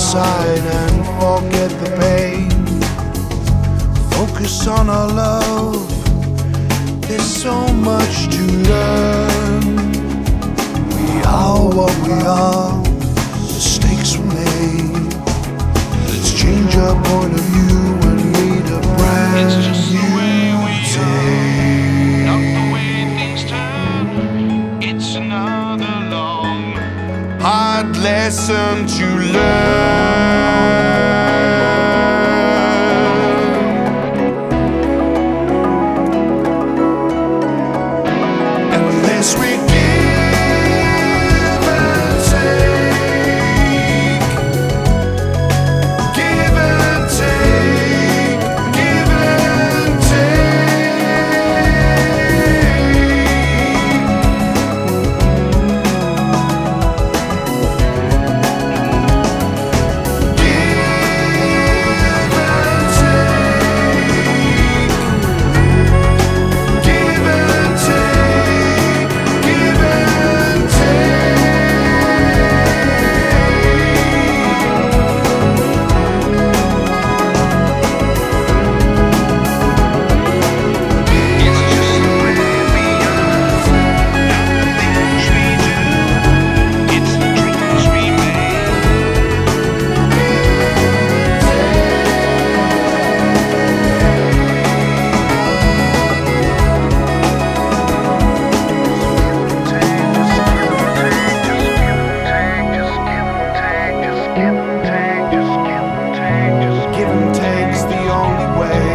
aside and forget the pain. Focus on our love, there's so much to learn. We are what we are, mistakes were made. Let's change our point of view and meet a brand It's just the way we day. are, not the way things turn. It's another long, Hard lesson to learn. Unless we give and take, give and take, give and it's just the way we are, not the things we do. It's the dreams we made. give and take's the only way.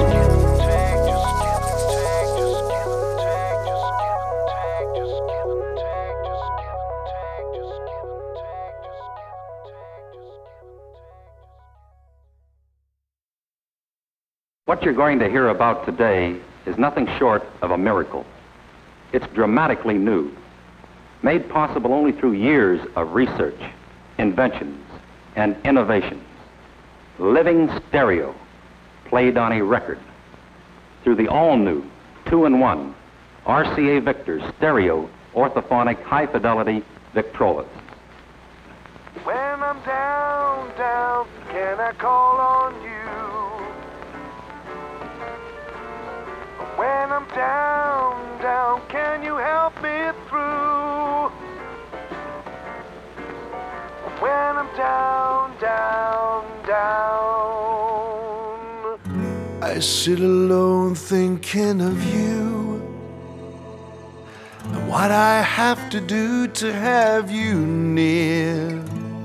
What you're going to hear about today is nothing short of a miracle. It's dramatically new, made possible only through years of research, inventions, and innovations. Living stereo, played on a record, through the all-new 2-in-1 RCA Victor stereo orthophonic high-fidelity Victrolas. When I'm down, down, can I call on you? When I'm down, down, can you help me through? When I'm down, down, down, I sit alone thinking of you and what I have to do to have you near.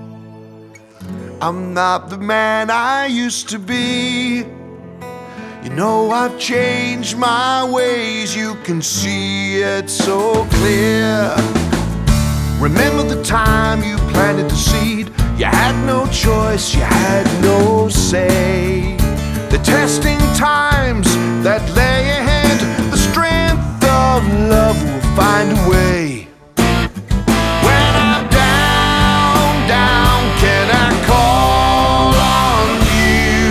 I'm not the man I used to be. You know I've changed my ways, you can see it so clear. Remember the time you planted the seed? You had no choice, you had no say. The testing times that lay ahead, the strength of love will find a way. When I'm down, down, can I call on you?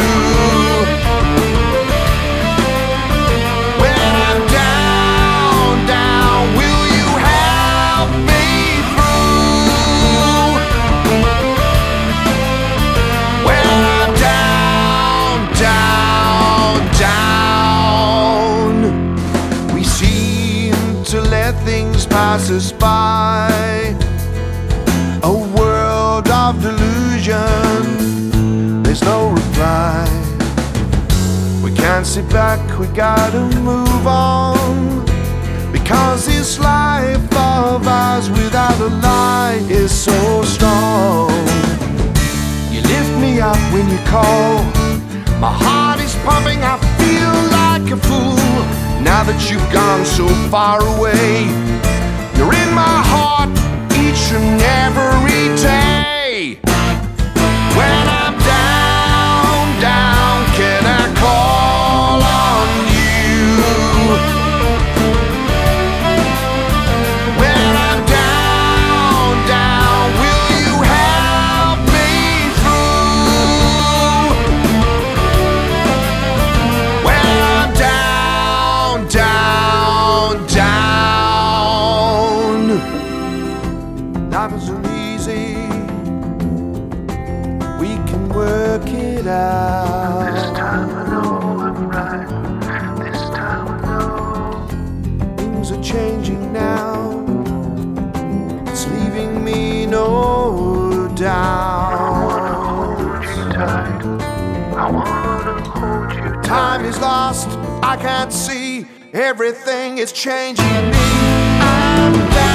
When I'm down, down, will you help me through? When I'm down, down, down, we seem to let things pass us by. A world of delusion, there's no reply. We can't sit back, we gotta move on. Because this life of ours without a lie is so strong. You lift me up when you call. My heart is pumping, I feel like a fool. Now that you've gone so far away, you're in my heart each and every day. When I'm down, down, can I call on you? When I'm down, down, will you help me through? When I'm down, down, down, life isn't easy, work it out. This time I know I'm right. This time I know. Things are changing now. It's leaving me no doubt. Hold you tight. I wanna hold you tight. Time is lost, I can't see. Everything is changing me. I'm down.